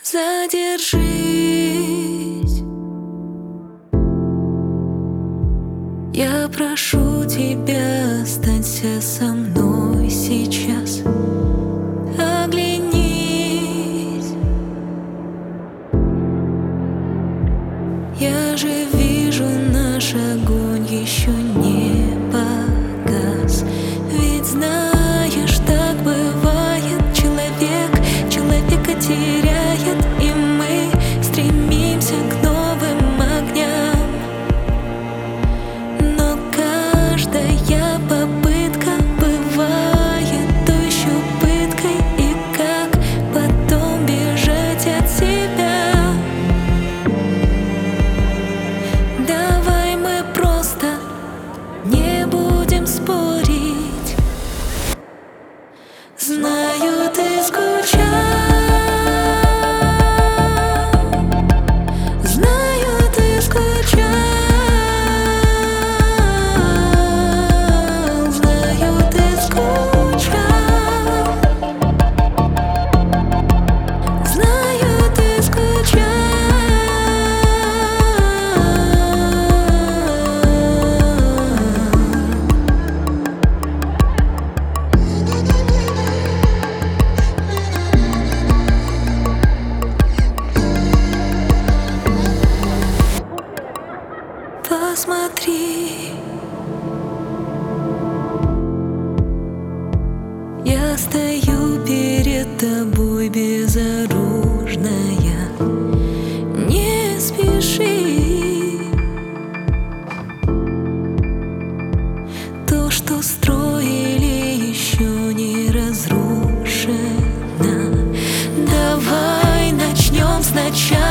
Задержись, я прошу тебя, останься со мной сейчас. Оглянись, я же вижу, наш огонь еще не погас. Ведь знаешь, так бывает, человека теряет, и мы стремимся к новым огням. Но каждая попытка бывает той еще пыткой. И как потом бежать от себя? Давай мы просто не будем спорить. Знаю, ты скучал, знаю, ты скучал, знаю, ты скучал, знаю, ты скучал. Посмотри, я стою перед тобой безоружная. Не спеши, то, что строили, еще не разрушено. Давай начнем сначала.